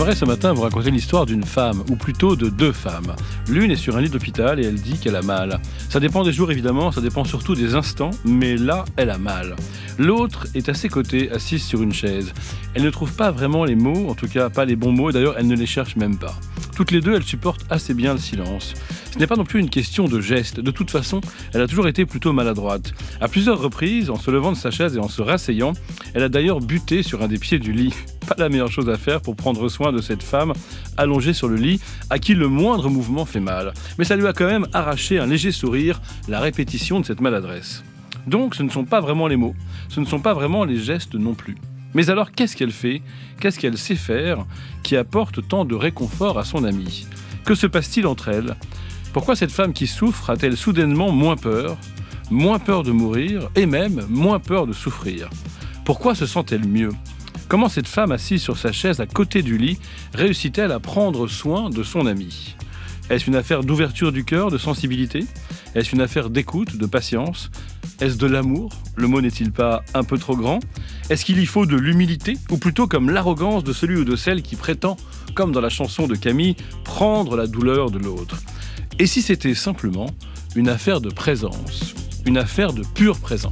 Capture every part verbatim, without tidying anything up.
J'aimerais ce matin vous raconter l'histoire d'une femme, ou plutôt de deux femmes. L'une est sur un lit d'hôpital et elle dit qu'elle a mal. Ça dépend des jours évidemment, ça dépend surtout des instants, mais là, elle a mal. L'autre est à ses côtés, assise sur une chaise. Elle ne trouve pas vraiment les mots, en tout cas pas les bons mots, et d'ailleurs elle ne les cherche même pas. Toutes les deux, elles supportent assez bien le silence. Ce n'est pas non plus une question de geste. De toute façon, elle a toujours été plutôt maladroite. À plusieurs reprises, en se levant de sa chaise et en se rasseyant, elle a d'ailleurs buté sur un des pieds du lit. Pas la meilleure chose à faire pour prendre soin de cette femme allongée sur le lit, à qui le moindre mouvement fait mal. Mais ça lui a quand même arraché un léger sourire, la répétition de cette maladresse. Donc ce ne sont pas vraiment les mots, ce ne sont pas vraiment les gestes non plus. Mais alors, qu'est-ce qu'elle fait ? Qu'est-ce qu'elle sait faire qui apporte tant de réconfort à son amie ? Que se passe-t-il entre elles ? Pourquoi cette femme qui souffre a-t-elle soudainement moins peur ? Moins peur de mourir et même moins peur de souffrir ? Pourquoi se sent-elle mieux ? Comment cette femme assise sur sa chaise à côté du lit réussit-elle à prendre soin de son amie ? Est-ce une affaire d'ouverture du cœur, de sensibilité ? Est-ce une affaire d'écoute, de patience ? Est-ce de l'amour ? Le mot n'est-il pas un peu trop grand ? Est-ce qu'il y faut de l'humilité ? Ou plutôt comme l'arrogance de celui ou de celle qui prétend, comme dans la chanson de Camille, prendre la douleur de l'autre ? Et si c'était simplement une affaire de présence ? Une affaire de pure présence ?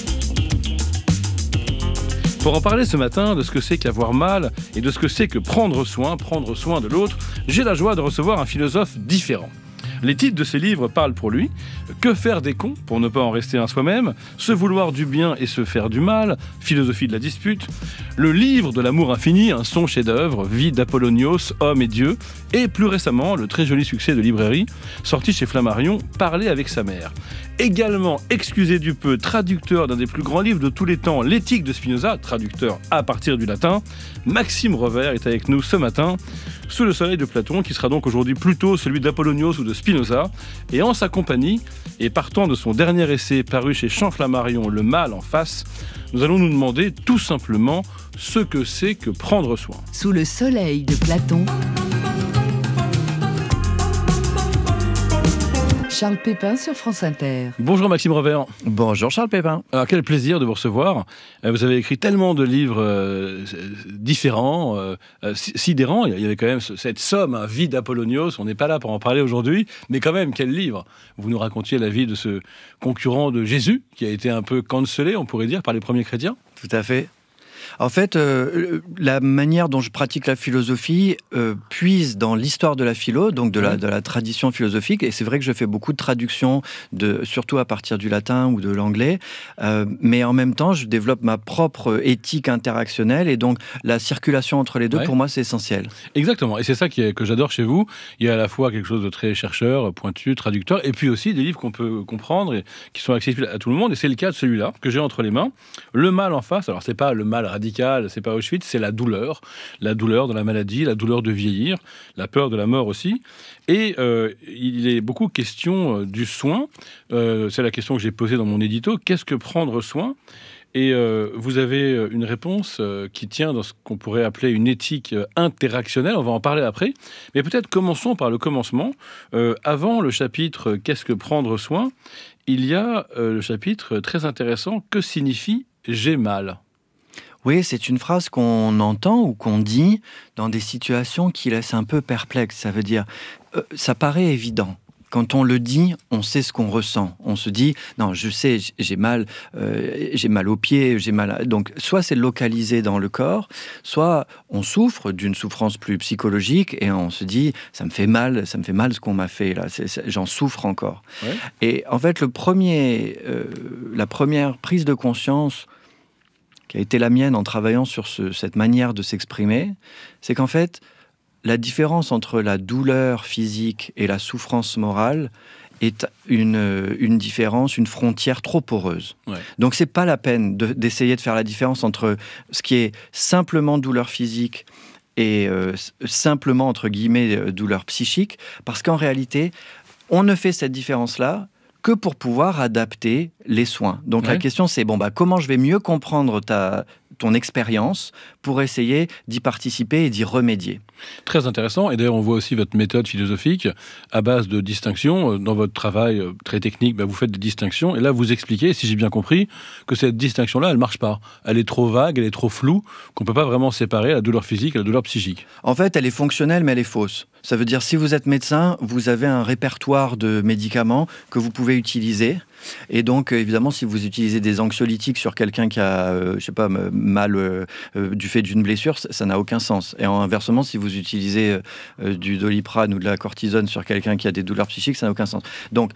Pour en parler ce matin de ce que c'est qu'avoir mal et de ce que c'est que prendre soin, prendre soin de l'autre, j'ai la joie de recevoir un philosophe différent. Les titres de ses livres parlent pour lui. Que faire des cons pour ne pas en rester un soi-même ? Se vouloir du bien et se faire du mal. Philosophie de la dispute. Le livre de l'amour infini, un son chef-d'œuvre, Vie d'Apollonios, Homme et Dieu. Et plus récemment, le très joli succès de librairie, sorti chez Flammarion, Parler avec sa mère. Également, excusez du peu, traducteur d'un des plus grands livres de tous les temps, L'éthique de Spinoza, traducteur à partir du latin. Maxime Revers est avec nous ce matin, sous le soleil de Platon, qui sera donc aujourd'hui plutôt celui d'Apollonios ou de Spinoza. Et en sa compagnie, et partant de son dernier essai paru chez Champ Flammarion, Le mal en face, nous allons nous demander tout simplement ce que c'est que prendre soin. Sous le soleil de Platon, Charles Pépin sur France Inter. Bonjour Maxime Revers. Bonjour Charles Pépin. Alors quel plaisir de vous recevoir. Vous avez écrit tellement de livres euh, différents, euh, sidérants. Il y avait quand même cette somme, hein, Vie d'Apollonios. On n'est pas là pour en parler aujourd'hui, mais quand même quel livre. Vous nous racontiez la vie de ce concurrent de Jésus qui a été un peu cancellé, on pourrait dire, par les premiers chrétiens. Tout à fait. En fait, euh, la manière dont je pratique la philosophie euh, puise dans l'histoire de la philo, donc de la, de la tradition philosophique, et c'est vrai que je fais beaucoup de traductions, de, surtout à partir du latin ou de l'anglais, euh, mais en même temps, je développe ma propre éthique interactionnelle, et donc la circulation entre les deux, ouais. Pour moi, c'est essentiel. Exactement, et c'est ça qui est, que j'adore chez vous. Il y a à la fois quelque chose de très chercheur, pointu, traducteur, et puis aussi des livres qu'on peut comprendre et qui sont accessibles à tout le monde, et c'est le cas de celui-là, que j'ai entre les mains. Le mal en face, alors c'est pas le mal radical, c'est pas Auschwitz, c'est la douleur, la douleur de la maladie, la douleur de vieillir, la peur de la mort aussi. Et euh, il est beaucoup question euh, du soin. Euh, c'est la question que j'ai posée dans mon édito. Qu'est-ce que prendre soin ? Et euh, vous avez une réponse euh, qui tient dans ce qu'on pourrait appeler une éthique euh, interactionnelle. On va en parler après. Mais peut-être commençons par le commencement. Euh, avant le chapitre « Qu'est-ce que prendre soin ?», il y a euh, le chapitre très intéressant « Que signifie j'ai mal ?» Oui, c'est une phrase qu'on entend ou qu'on dit dans des situations qui laissent un peu perplexe. Ça veut dire, euh, ça paraît évident. Quand on le dit, on sait ce qu'on ressent. On se dit, non, je sais, j'ai mal, euh, j'ai mal aux pieds, j'ai mal. À... Donc, soit c'est localisé dans le corps, soit on souffre d'une souffrance plus psychologique et on se dit, ça me fait mal, ça me fait mal ce qu'on m'a fait là. C'est, c'est, j'en souffre encore. Ouais. Et en fait, le premier, euh, la première prise de conscience qui a été la mienne en travaillant sur ce, cette manière de s'exprimer, c'est qu'en fait, la différence entre la douleur physique et la souffrance morale est une, une différence, une frontière trop poreuse. Ouais. Donc, c'est pas la peine de, d'essayer de faire la différence entre ce qui est simplement douleur physique et euh, simplement, entre guillemets, douleur psychique, parce qu'en réalité, on ne fait cette différence-là que pour pouvoir adapter les soins. Donc ouais. La question c'est, bon, bah, comment je vais mieux comprendre ta, ton expérience pour essayer d'y participer et d'y remédier. Très intéressant. Et d'ailleurs, on voit aussi votre méthode philosophique à base de distinctions. Dans votre travail très technique, bah, vous faites des distinctions. Et là, vous expliquez, si j'ai bien compris, que cette distinction-là, elle ne marche pas. Elle est trop vague, elle est trop floue, qu'on ne peut pas vraiment séparer la douleur physique et la douleur psychique. En fait, elle est fonctionnelle, mais elle est fausse. Ça veut dire, si vous êtes médecin, vous avez un répertoire de médicaments que vous pouvez utiliser. Et donc, évidemment, si vous utilisez des anxiolytiques sur quelqu'un qui a, euh, je sais pas, mal euh, euh, du fait d'une blessure, ça n'a aucun sens. Et inversement, si vous utilisez euh, du Doliprane ou de la cortisone sur quelqu'un qui a des douleurs psychiques, ça n'a aucun sens. Donc,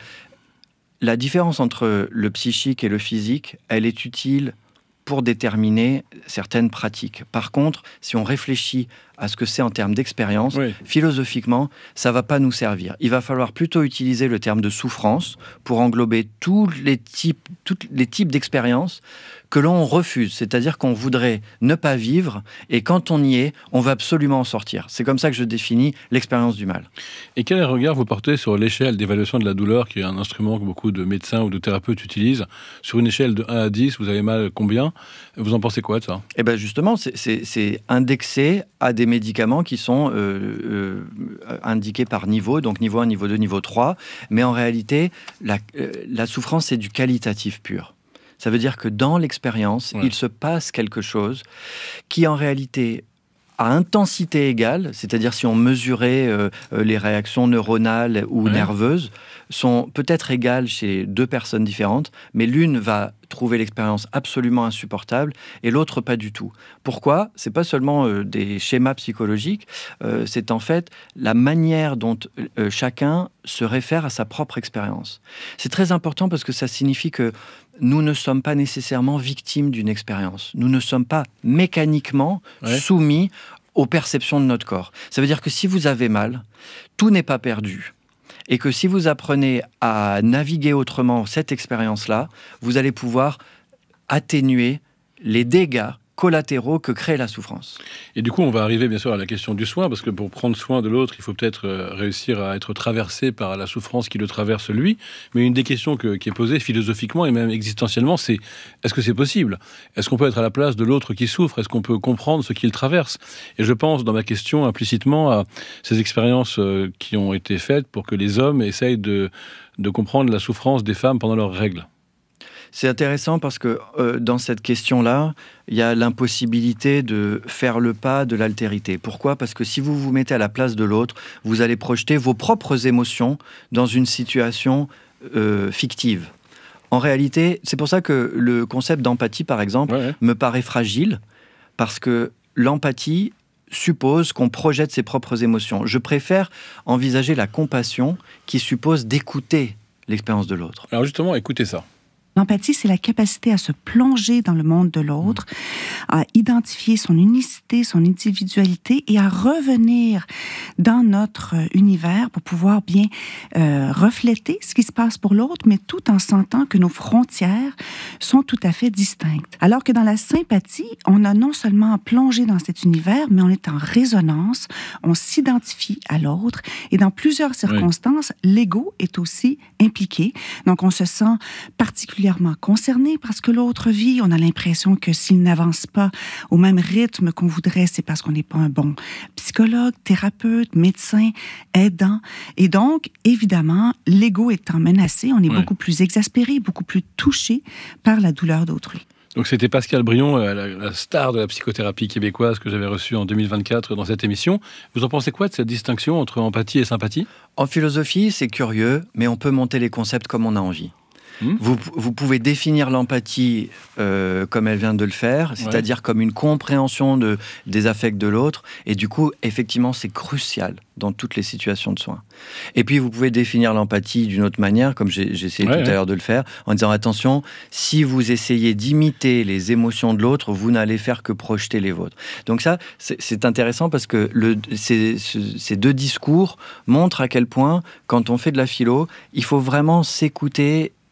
la différence entre le psychique et le physique, elle est utile pour déterminer certaines pratiques. Par contre, si on réfléchit à ce que c'est en termes d'expérience, oui. philosophiquement, ça ne va pas nous servir. Il va falloir plutôt utiliser le terme de souffrance pour englober tous les types, tous les types d'expériences que l'on refuse. C'est-à-dire qu'on voudrait ne pas vivre, et quand on y est, on va absolument en sortir. C'est comme ça que je définis l'expérience du mal. Et quel regard vous portez sur l'échelle d'évaluation de la douleur, qui est un instrument que beaucoup de médecins ou de thérapeutes utilisent? Sur une échelle de un à dix, vous avez mal combien? Vous en pensez quoi de ça? Eh bien justement, c'est, c'est, c'est indexé à des médicaments qui sont euh, euh, indiqués par niveau, donc niveau un, niveau deux, niveau trois. Mais en réalité, la, euh, la souffrance, c'est du qualitatif pur. Ça veut dire que dans l'expérience, ouais. il se passe quelque chose qui, en réalité, à intensité égale, c'est-à-dire si on mesurait euh, les réactions neuronales ou ouais. nerveuses, sont peut-être égales chez deux personnes différentes, mais l'une va trouver l'expérience absolument insupportable et l'autre pas du tout. Pourquoi ? C'est pas seulement euh, des schémas psychologiques, euh, c'est en fait la manière dont euh, chacun se réfère à sa propre expérience. C'est très important parce que ça signifie que nous ne sommes pas nécessairement victimes d'une expérience. Nous ne sommes pas mécaniquement ouais. soumis aux perceptions de notre corps. Ça veut dire que si vous avez mal, tout n'est pas perdu. Et que si vous apprenez à naviguer autrement cette expérience-là, vous allez pouvoir atténuer les dégâts collatéraux que crée la souffrance. Et du coup, on va arriver bien sûr à la question du soin, parce que pour prendre soin de l'autre, il faut peut-être réussir à être traversé par la souffrance qui le traverse lui. Mais une des questions que, qui est posée philosophiquement et même existentiellement, c'est est-ce que c'est possible ? Est-ce qu'on peut être à la place de l'autre qui souffre ? Est-ce qu'on peut comprendre ce qu'il traverse ? Et je pense dans ma question implicitement à ces expériences qui ont été faites pour que les hommes essayent de, de comprendre la souffrance des femmes pendant leurs règles. C'est intéressant parce que euh, dans cette question-là, il y a l'impossibilité de faire le pas de l'altérité. Pourquoi ? Parce que si vous vous mettez à la place de l'autre, vous allez projeter vos propres émotions dans une situation euh, fictive. En réalité, c'est pour ça que le concept d'empathie, par exemple, ouais, ouais. me paraît fragile, parce que l'empathie suppose qu'on projette ses propres émotions. Je préfère envisager la compassion qui suppose d'écouter l'expérience de l'autre. Alors justement, écoutez ça. L'empathie, c'est la capacité à se plonger dans le monde de l'autre, à identifier son unicité, son individualité et à revenir dans notre univers pour pouvoir bien euh, refléter ce qui se passe pour l'autre, mais tout en sentant que nos frontières sont tout à fait distinctes. Alors que dans la sympathie, on a non seulement plongé dans cet univers, mais on est en résonance, on s'identifie à l'autre et dans plusieurs circonstances, oui. l'ego est aussi impliqué. Donc, on se sent particulièrement concerné par ce que l'autre vit. On a l'impression que s'il n'avance pas au même rythme qu'on voudrait, c'est parce qu'on n'est pas un bon psychologue, thérapeute, médecin, aidant. Et donc, évidemment, l'ego étant menacé, on est oui. beaucoup plus exaspéré, beaucoup plus touché par la douleur d'autrui. Donc c'était Pascale Brion, la, la star de la psychothérapie québécoise que j'avais reçue en deux mille vingt-quatre dans cette émission. Vous en pensez quoi de cette distinction entre empathie et sympathie ? En philosophie, c'est curieux, mais on peut monter les concepts comme on a envie. Vous, vous pouvez définir l'empathie euh, comme elle vient de le faire, c'est-à-dire ouais. comme une compréhension de, des affects de l'autre, et du coup, effectivement, c'est crucial dans toutes les situations de soins. Et puis, vous pouvez définir l'empathie d'une autre manière, comme j'ai, j'ai essayé ouais, tout ouais. à l'heure de le faire, en disant, attention, si vous essayez d'imiter les émotions de l'autre, vous n'allez faire que projeter les vôtres. Donc ça, c'est, c'est intéressant parce que le, ces, ces deux discours montrent à quel point, quand on fait de la philo, il faut vraiment s'écouter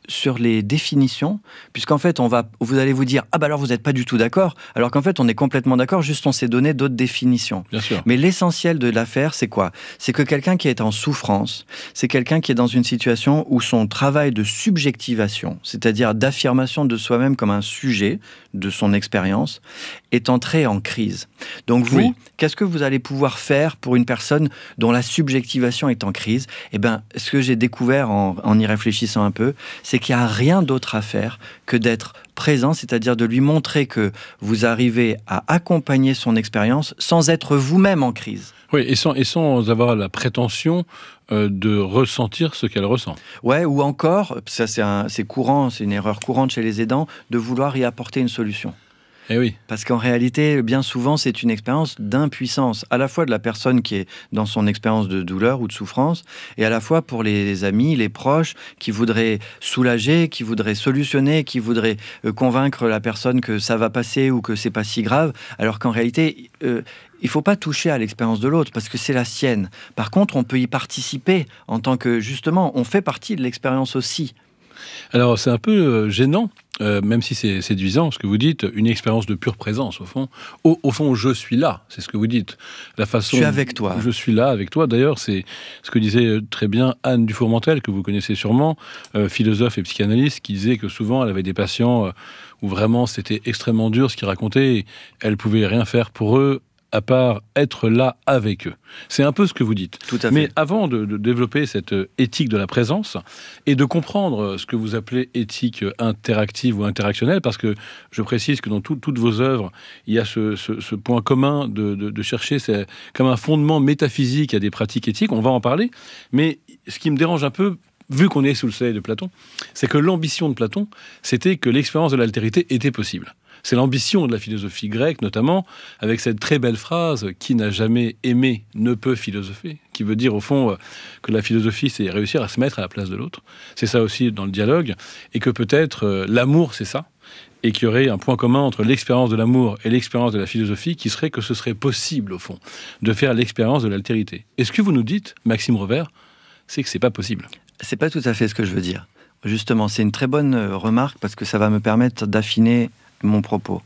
sur les définitions, puisqu'en fait, on va, vous allez vous dire « Ah bah alors vous n'êtes pas du tout d'accord », alors qu'en fait, on est complètement d'accord, juste on s'est donné d'autres définitions. Bien sûr. Mais l'essentiel de l'affaire, c'est quoi ? C'est que quelqu'un qui est en souffrance, c'est quelqu'un qui est dans une situation où son travail de subjectivation, c'est-à-dire d'affirmation de soi-même comme un sujet de son expérience, est entré en crise. Donc vous, Oui. qu'est-ce que vous allez pouvoir faire pour une personne dont la subjectivation est en crise ? Eh bien, ce que j'ai découvert en, en y réfléchissant un peu, c'est qu'il n'y a rien d'autre à faire que d'être présent, c'est-à-dire de lui montrer que vous arrivez à accompagner son expérience sans être vous-même en crise. Oui, et sans, et sans avoir la prétention euh, de ressentir ce qu'elle ressent. Ouais, ou encore, ça c'est, un, c'est courant, c'est une erreur courante chez les aidants, de vouloir y apporter une solution. Eh oui. Parce qu'en réalité, bien souvent, c'est une expérience d'impuissance, à la fois de la personne qui est dans son expérience de douleur ou de souffrance, et à la fois pour les amis, les proches, qui voudraient soulager, qui voudraient solutionner, qui voudraient euh, convaincre la personne que ça va passer ou que c'est pas si grave, alors qu'en réalité, euh, il ne faut pas toucher à l'expérience de l'autre, parce que c'est la sienne. Par contre, on peut y participer en tant que, justement, on fait partie de l'expérience aussi. Alors, c'est un peu euh, gênant, euh, même si c'est séduisant, ce que vous dites, une expérience de pure présence, au fond. Au, au fond, je suis là, c'est ce que vous dites. La façon, Je suis avec toi. Je suis là avec toi. D'ailleurs, c'est ce que disait très bien Anne Dufourmentel, que vous connaissez sûrement, euh, philosophe et psychanalyste, qui disait que souvent, elle avait des patients euh, où vraiment c'était extrêmement dur ce qu'ils racontaient. Elle pouvait rien faire pour eux, à part être là avec eux. C'est un peu ce que vous dites. Tout à fait. Mais avant de, de développer cette éthique de la présence et de comprendre ce que vous appelez éthique interactive ou interactionnelle, parce que je précise que dans tout, toutes vos œuvres, il y a ce, ce, ce point commun de, de, de chercher, c'est comme un fondement métaphysique à des pratiques éthiques, on va en parler, mais ce qui me dérange un peu, vu qu'on est sous le soleil de Platon, c'est que l'ambition de Platon, c'était que l'expérience de l'altérité était possible. C'est l'ambition de la philosophie grecque, notamment, avec cette très belle phrase « Qui n'a jamais aimé ne peut philosopher », qui veut dire, au fond, que la philosophie, c'est réussir à se mettre à la place de l'autre. C'est ça aussi dans le dialogue, et que peut-être euh, l'amour, c'est ça, et qu'il y aurait un point commun entre l'expérience de l'amour et l'expérience de la philosophie, qui serait que ce serait possible, au fond, de faire l'expérience de l'altérité. Et ce que vous nous dites, Maxime Revers, c'est que c'est pas possible. C'est pas tout à fait ce que je veux dire. Justement, c'est une très bonne remarque, parce que ça va me permettre d'affiner mon propos.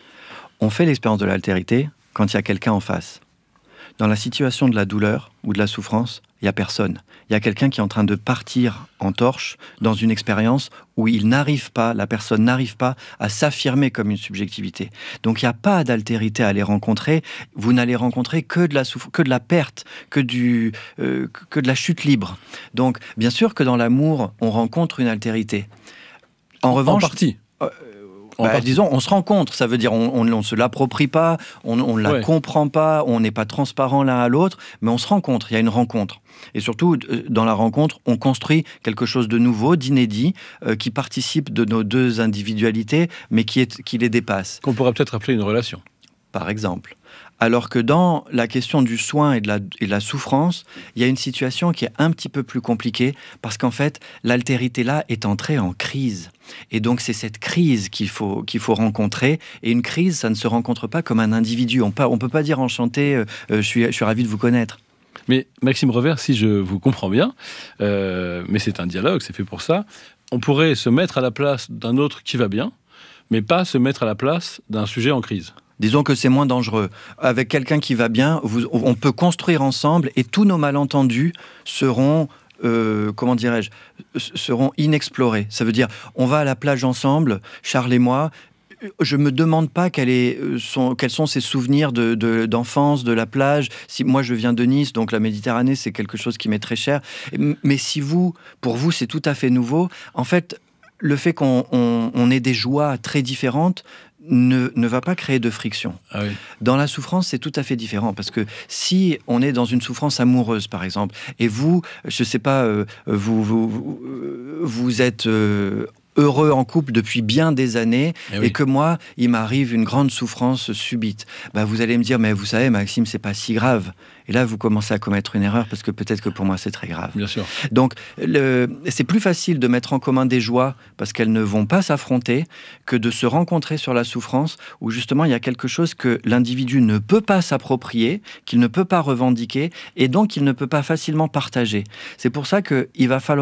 On fait l'expérience de l'altérité quand il y a quelqu'un en face. Dans la situation de la douleur ou de la souffrance, il n'y a personne. Il y a quelqu'un qui est en train de partir en torche dans une expérience où il n'arrive pas, la personne n'arrive pas à s'affirmer comme une subjectivité. Donc il n'y a pas d'altérité à aller rencontrer. Vous n'allez rencontrer que de la souffrance, que de la perte, que, du, euh, que de la chute libre. Donc bien sûr que dans l'amour, on rencontre une altérité. En, En revanche... partie. Euh, Bah, disons, on se rencontre, ça veut dire on ne se l'approprie pas, on ne la ouais. comprend pas, on n'est pas transparent l'un à l'autre, mais on se rencontre, il y a une rencontre. Et surtout, dans la rencontre, on construit quelque chose de nouveau, d'inédit, euh, qui participe de nos deux individualités, mais qui, est, qui les dépasse. Qu'on pourrait peut-être appeler une relation. Par exemple. Alors que dans la question du soin et de, la, et de la souffrance, il y a une situation qui est un petit peu plus compliquée, parce qu'en fait, l'altérité là est entrée en crise. Et donc c'est cette crise qu'il faut, qu'il faut rencontrer. Et une crise, ça ne se rencontre pas comme un individu. On ne peut pas dire enchanté, euh, je, suis, je suis ravi de vous connaître. Mais Maxime Revers, si je vous comprends bien, euh, mais c'est un dialogue, c'est fait pour ça, on pourrait se mettre à la place d'un autre qui va bien, mais pas se mettre à la place d'un sujet en crise. Disons que c'est moins dangereux. Avec quelqu'un qui va bien, vous, on peut construire ensemble et tous nos malentendus seront, euh, comment dirais-je, seront inexplorés. Ça veut dire, on va à la plage ensemble, Charles et moi. Je me demande pas quel est son, quels sont ses souvenirs de, de, d'enfance, de la plage. Si moi je viens de Nice, donc la Méditerranée c'est quelque chose qui m'est très cher. Mais si vous, pour vous c'est tout à fait nouveau, en fait, le fait qu'on on, on ait des joies très différentes Ne, ne va pas créer de friction. Ah oui. Dans la souffrance, c'est tout à fait différent, parce que si on est dans une souffrance amoureuse, par exemple, et vous, je ne sais pas, euh, vous, vous, vous, vous êtes euh, heureux en couple depuis bien des années, et, oui. et que moi, il m'arrive une grande souffrance subite, bah, vous allez me dire, mais vous savez, Maxime, c'est pas si grave. Et là, vous commencez à commettre une erreur, parce que peut-être que pour moi, c'est très grave. Bien sûr. Donc, le, c'est plus facile de mettre en commun des joies, parce qu'elles ne vont pas s'affronter, que de se rencontrer sur la souffrance, où justement, il y a quelque chose que l'individu ne peut pas s'approprier, qu'il ne peut pas revendiquer, et donc il ne peut pas facilement partager. C'est pour ça qu'il va falloir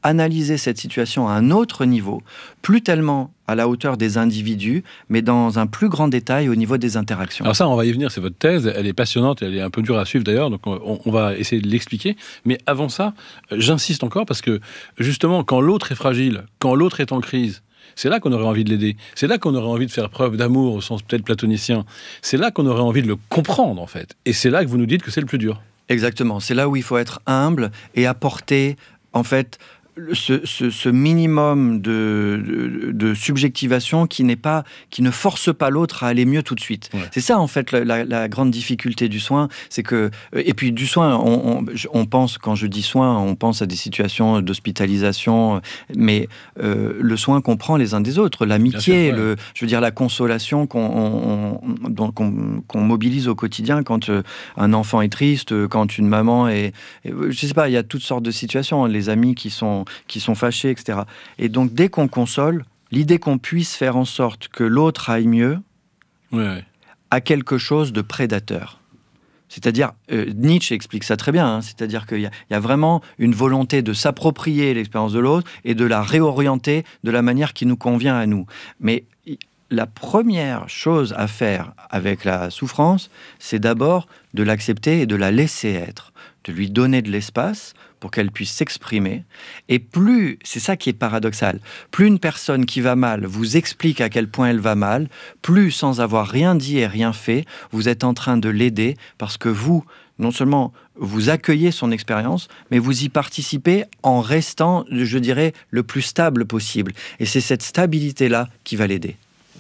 analyser cette situation à un autre niveau, plus tellement à la hauteur des individus, mais dans un plus grand détail au niveau des interactions. Alors ça, on va y venir, c'est votre thèse, elle est passionnante, elle est un peu dure à suivre d'ailleurs, donc on, on va essayer de l'expliquer. Mais avant ça, j'insiste encore parce que justement, quand l'autre est fragile, quand l'autre est en crise, c'est là qu'on aurait envie de l'aider. C'est là qu'on aurait envie de faire preuve d'amour au sens peut-être platonicien. C'est là qu'on aurait envie de le comprendre en fait. Et c'est là que vous nous dites que c'est le plus dur. Exactement, c'est là où il faut être humble et apporter en fait Ce, ce, ce minimum de, de, de subjectivation qui, n'est pas, qui ne force pas l'autre à aller mieux tout de suite. Ouais. C'est ça, en fait, la, la, la grande difficulté du soin. C'est que, et puis, du soin, on, on, on pense, quand je dis soin, on pense à des situations d'hospitalisation, mais euh, le soin qu'on prend les uns des autres, l'amitié, sûr, ouais. le, je veux dire, la consolation qu'on, on, on, qu'on, qu'on mobilise au quotidien quand euh, un enfant est triste, quand une maman est... Je sais pas, il y a toutes sortes de situations. Les amis qui sont qui sont fâchés, et cetera. Et donc, dès qu'on console, l'idée qu'on puisse faire en sorte que l'autre aille mieux ouais, ouais. a quelque chose de prédateur. C'est-à-dire, euh, Nietzsche explique ça très bien, hein, c'est-à-dire qu'il y a, il y a vraiment une volonté de s'approprier l'expérience de l'autre et de la réorienter de la manière qui nous convient à nous. Mais la première chose à faire avec la souffrance, c'est d'abord de l'accepter et de la laisser être, de lui donner de l'espace pour qu'elle puisse s'exprimer. Et plus, c'est ça qui est paradoxal, plus une personne qui va mal vous explique à quel point elle va mal, plus sans avoir rien dit et rien fait, vous êtes en train de l'aider parce que vous, non seulement vous accueillez son expérience, mais vous y participez en restant, je dirais, le plus stable possible. Et c'est cette stabilité-là qui va l'aider.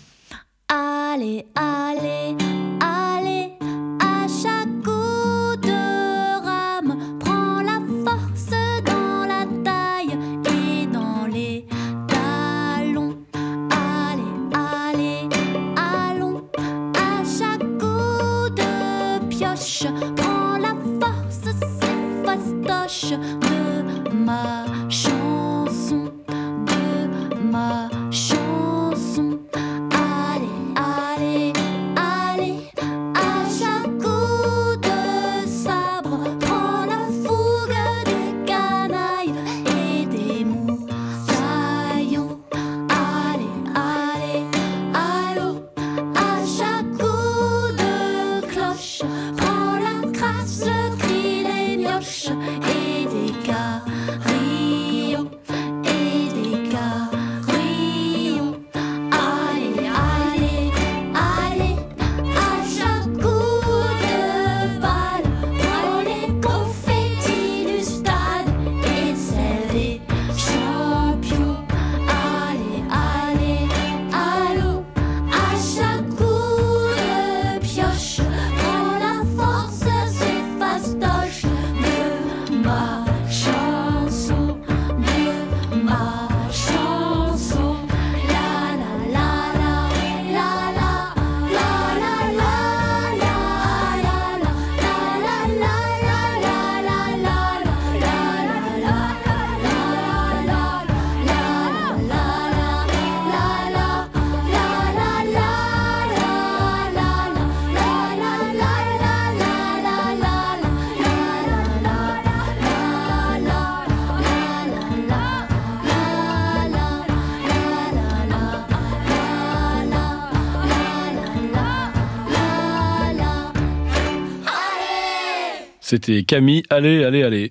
Allez, allez, allez, à chaque coup de rame, prends la force dans la taille et dans les talons. Allez, allez, allons, à chaque coup de pioche, prends la force, c'est fastoche de ma chanson, de ma chanson. C'était Camille, allez, allez, allez.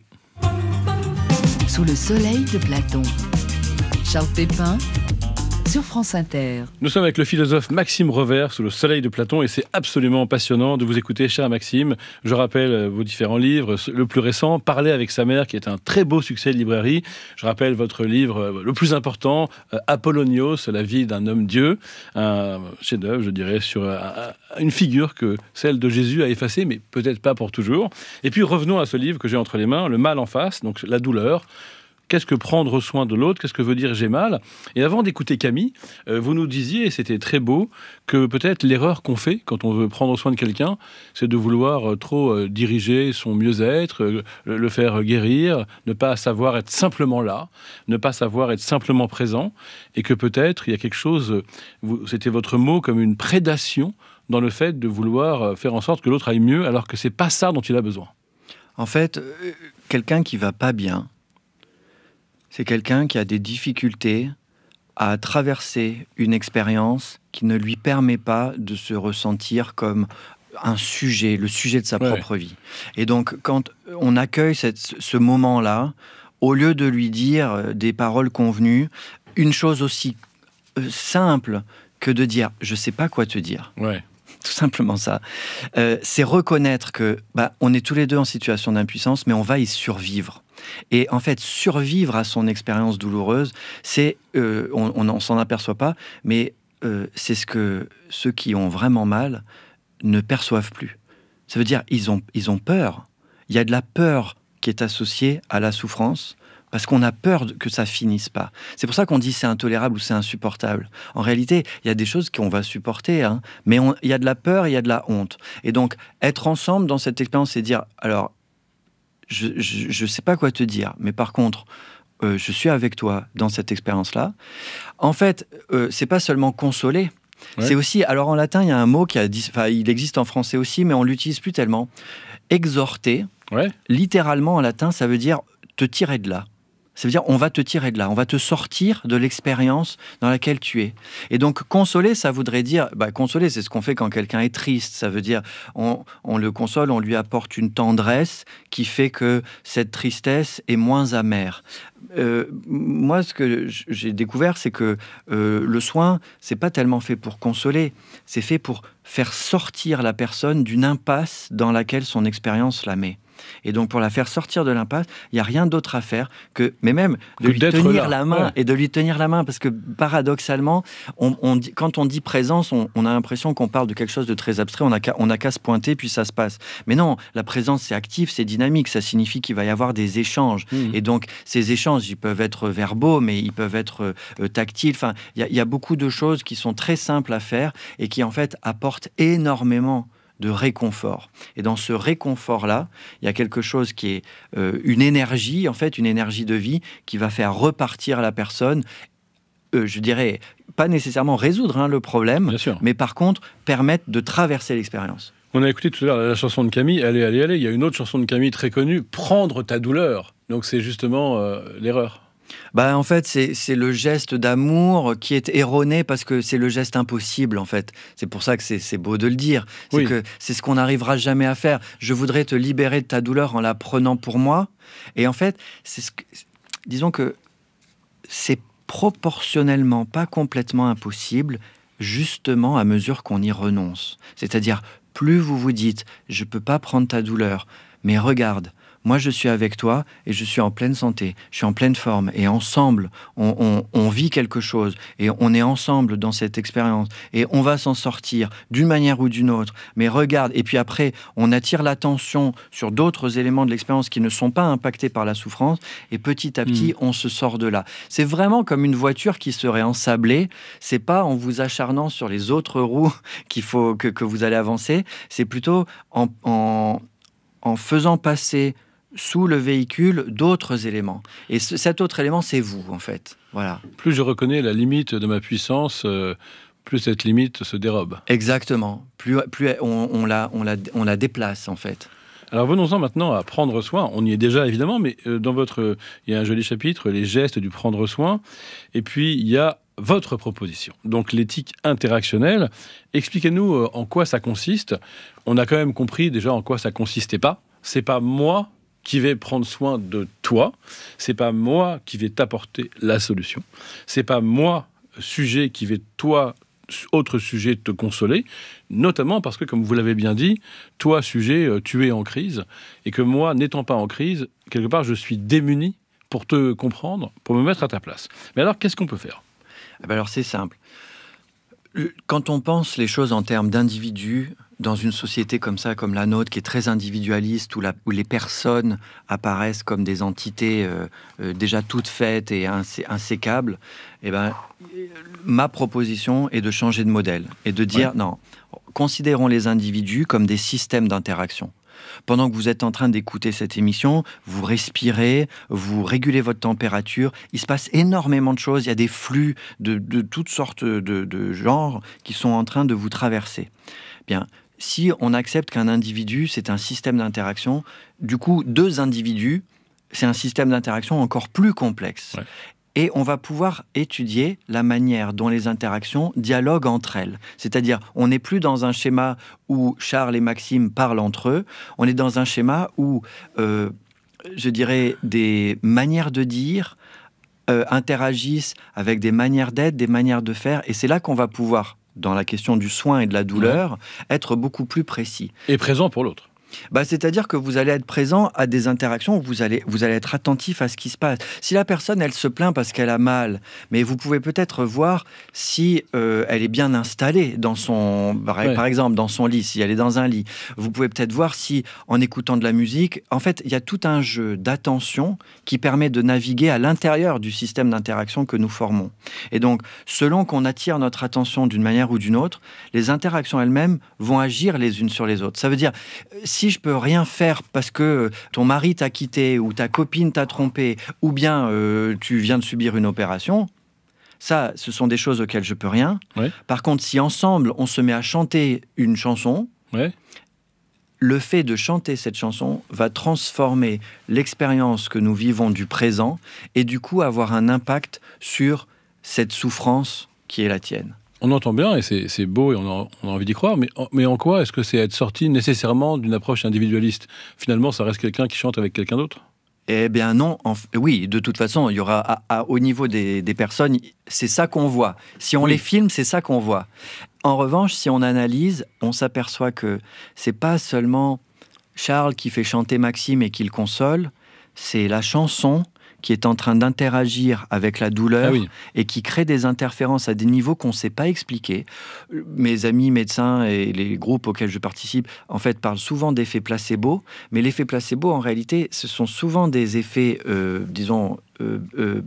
Sous le soleil de Platon. Charles Pépin sur France Inter. Nous sommes avec le philosophe Maxime Revers sous le soleil de Platon et c'est absolument passionnant de vous écouter, cher Maxime. Je rappelle vos différents livres. Le plus récent, Parler avec sa mère, qui est un très beau succès de librairie. Je rappelle votre livre le plus important, Apollonios, la vie d'un homme-dieu. Un chef-d'œuvre, je dirais, sur une figure que celle de Jésus a effacée, mais peut-être pas pour toujours. Et puis revenons à ce livre que j'ai entre les mains, Le mal en face, donc la douleur. Qu'est-ce que prendre soin de l'autre ? Qu'est-ce que veut dire j'ai mal ? Et avant d'écouter Camille, euh, vous nous disiez, et c'était très beau, que peut-être l'erreur qu'on fait quand on veut prendre soin de quelqu'un, c'est de vouloir euh, trop euh, diriger son mieux-être, euh, le faire guérir, ne pas savoir être simplement là, ne pas savoir être simplement présent, et que peut-être il y a quelque chose, euh, vous, c'était votre mot, comme une prédation dans le fait de vouloir euh, faire en sorte que l'autre aille mieux, alors que c'est pas ça dont il a besoin. En fait, euh, quelqu'un qui va pas bien, c'est quelqu'un qui a des difficultés à traverser une expérience qui ne lui permet pas de se ressentir comme un sujet, le sujet de sa Ouais. propre vie. Et donc, quand on accueille cette, ce moment-là, au lieu de lui dire des paroles convenues, une chose aussi euh, simple que de dire « je ne sais pas quoi te dire ». Ouais. Tout simplement ça. Euh, c'est reconnaître que bah, on est tous les deux en situation d'impuissance, mais on va y survivre. Et en fait, survivre à son expérience douloureuse, c'est, euh, on ne s'en aperçoit pas, mais euh, c'est ce que ceux qui ont vraiment mal ne perçoivent plus. Ça veut dire ils ont, ils ont peur. Il y a de la peur qui est associée à la souffrance, parce qu'on a peur que ça finisse pas. C'est pour ça qu'on dit c'est intolérable ou c'est insupportable. En réalité, il y a des choses qu'on va supporter, hein, mais on, il y a de la peur, il y a de la honte. Et donc, être ensemble dans cette expérience, c'est dire, alors, je ne sais pas quoi te dire, mais par contre, euh, je suis avec toi dans cette expérience-là. En fait, euh, c'est pas seulement consoler, ouais. c'est aussi, alors en latin, il y a un mot qui a, enfin, il existe en français aussi, mais on l'utilise plus tellement. Exhorter, Ouais. littéralement en latin, ça veut dire te tirer de là. Ça veut dire on va te tirer de là, on va te sortir de l'expérience dans laquelle tu es. Et donc consoler, ça voudrait dire, bah, consoler, c'est ce qu'on fait quand quelqu'un est triste. Ça veut dire on, on le console, on lui apporte une tendresse qui fait que cette tristesse est moins amère. Euh, moi, ce que j'ai découvert, c'est que euh, le soin, c'est pas tellement fait pour consoler, c'est fait pour faire sortir la personne d'une impasse dans laquelle son expérience la met. Et donc, pour la faire sortir de l'impasse, il n'y a rien d'autre à faire que, mais même de Que lui d'être tenir là. la main Ouais. et de lui tenir la main, parce que paradoxalement, on, on dit, quand on dit présence, on, on a l'impression qu'on parle de quelque chose de très abstrait. On n'a qu'à, on n'a qu'à se pointer, puis ça se passe. Mais non, la présence, c'est actif, c'est dynamique. Ça signifie qu'il va y avoir des échanges. Mmh. Et donc, ces échanges, ils peuvent être verbaux, mais ils peuvent être euh, tactiles. Enfin, il y, y a beaucoup de choses qui sont très simples à faire et qui, en fait, apportent énormément de réconfort. Et dans ce réconfort-là, il y a quelque chose qui est euh, une énergie, en fait, une énergie de vie qui va faire repartir la personne, euh, je dirais, pas nécessairement résoudre hein, le problème, Bien sûr. mais par contre, permettre de traverser l'expérience. On a écouté tout à l'heure la chanson de Camille, allez, allez, allez. Il y a une autre chanson de Camille très connue, Prendre ta douleur. Donc c'est justement euh, l'erreur. Bah, en fait, c'est, c'est le geste d'amour qui est erroné parce que c'est le geste impossible, en fait. C'est pour ça que c'est, c'est beau de le dire. C'est Oui. que c'est ce qu'on n'arrivera jamais à faire. Je voudrais te libérer de ta douleur en la prenant pour moi. Et en fait, c'est ce que, disons que c'est proportionnellement pas complètement impossible, justement à mesure qu'on y renonce. C'est-à-dire, plus vous vous dites « je peux pas prendre ta douleur, mais regarde », moi, je suis avec toi et je suis en pleine santé, je suis en pleine forme et ensemble, on, on, on vit quelque chose et on est ensemble dans cette expérience et on va s'en sortir d'une manière ou d'une autre. Mais regarde, et puis après, on attire l'attention sur d'autres éléments de l'expérience qui ne sont pas impactés par la souffrance et petit à petit, mmh. on se sort de là. C'est vraiment comme une voiture qui serait ensablée. C'est pas en vous acharnant sur les autres roues qu'il faut que, que vous allez avancer. C'est plutôt en, en, en faisant passer sous le véhicule d'autres éléments. Et ce, cet autre élément, c'est vous, en fait. Voilà. Plus je reconnais la limite de ma puissance, euh, plus cette limite se dérobe. Exactement. Plus, plus on, on, la, on, la, on la déplace, en fait. Alors venons-en maintenant à prendre soin. On y est déjà évidemment, mais dans votre, il y a un joli chapitre, les gestes du prendre soin. Et puis il y a votre proposition, donc l'éthique interactionnelle. Expliquez-nous en quoi ça consiste. On a quand même compris déjà en quoi ça consistait pas. C'est pas moi qui vais prendre soin de toi. C'est pas moi qui vais t'apporter la solution. C'est pas moi, sujet, qui vais, toi, autre sujet, te consoler. Notamment parce que, comme vous l'avez bien dit, toi, sujet, tu es en crise. Et que moi, n'étant pas en crise, quelque part, je suis démuni pour te comprendre, pour me mettre à ta place. Mais alors, qu'est-ce qu'on peut faire ? Eh bien alors, c'est simple. Quand on pense les choses en termes d'individus, dans une société comme ça, comme la nôtre, qui est très individualiste, où, la, où les personnes apparaissent comme des entités euh, euh, déjà toutes faites et insé- insécables, eh ben, ma proposition est de changer de modèle et de dire, ouais. non, considérons les individus comme des systèmes d'interaction. Pendant que vous êtes en train d'écouter cette émission, vous respirez, vous régulez votre température, il se passe énormément de choses, il y a des flux de, de toutes sortes de, de genres qui sont en train de vous traverser. Bien, si on accepte qu'un individu, c'est un système d'interaction, du coup, deux individus c'est un système d'interaction encore plus complexe. Ouais. Et on va pouvoir étudier la manière dont les interactions dialoguent entre elles. C'est-à-dire, on n'est plus dans un schéma où Charles et Maxime parlent entre eux, on est dans un schéma où, euh, je dirais, des manières de dire euh, interagissent avec des manières d'être, des manières de faire, et c'est là qu'on va pouvoir, dans la question du soin et de la douleur, ouais. être beaucoup plus précis. Et présent pour l'autre. Bah, c'est-à-dire que vous allez être présent à des interactions où vous allez, vous allez être attentif à ce qui se passe. Si la personne, elle se plaint parce qu'elle a mal, mais vous pouvez peut-être voir si euh, elle est bien installée dans son, par, ouais. par exemple, dans son lit, si elle est dans un lit. Vous pouvez peut-être voir si, en écoutant de la musique, en fait, il y a tout un jeu d'attention qui permet de naviguer à l'intérieur du système d'interaction que nous formons. Et donc, selon qu'on attire notre attention d'une manière ou d'une autre, les interactions elles-mêmes vont agir les unes sur les autres. Ça veut dire, si je peux rien faire parce que ton mari t'a quitté ou ta copine t'a trompé ou bien euh, tu viens de subir une opération, ça, ce sont des choses auxquelles je peux rien. Ouais. Par contre, si ensemble, on se met à chanter une chanson, ouais. le fait de chanter cette chanson va transformer l'expérience que nous vivons du présent et du coup avoir un impact sur cette souffrance qui est la tienne. On entend bien, et c'est, c'est beau, et on a, on a envie d'y croire, mais, mais en quoi est-ce que c'est être sorti nécessairement d'une approche individualiste ? Finalement, ça reste quelqu'un qui chante avec quelqu'un d'autre ? Eh bien non, en, oui, de toute façon, il y aura, à, à, au niveau des, des personnes, c'est ça qu'on voit. Si on oui. les filme, c'est ça qu'on voit. En revanche, si on analyse, on s'aperçoit que c'est pas seulement Charles qui fait chanter Maxime et qui le console, c'est la chanson qui est en train d'interagir avec la douleur ah oui. et qui crée des interférences à des niveaux qu'on ne sait pas expliquer. Mes amis médecins et les groupes auxquels je participe, en fait, parlent souvent d'effets placebo, mais l'effet placebo, en réalité, ce sont souvent des effets, euh, disons, euh, euh,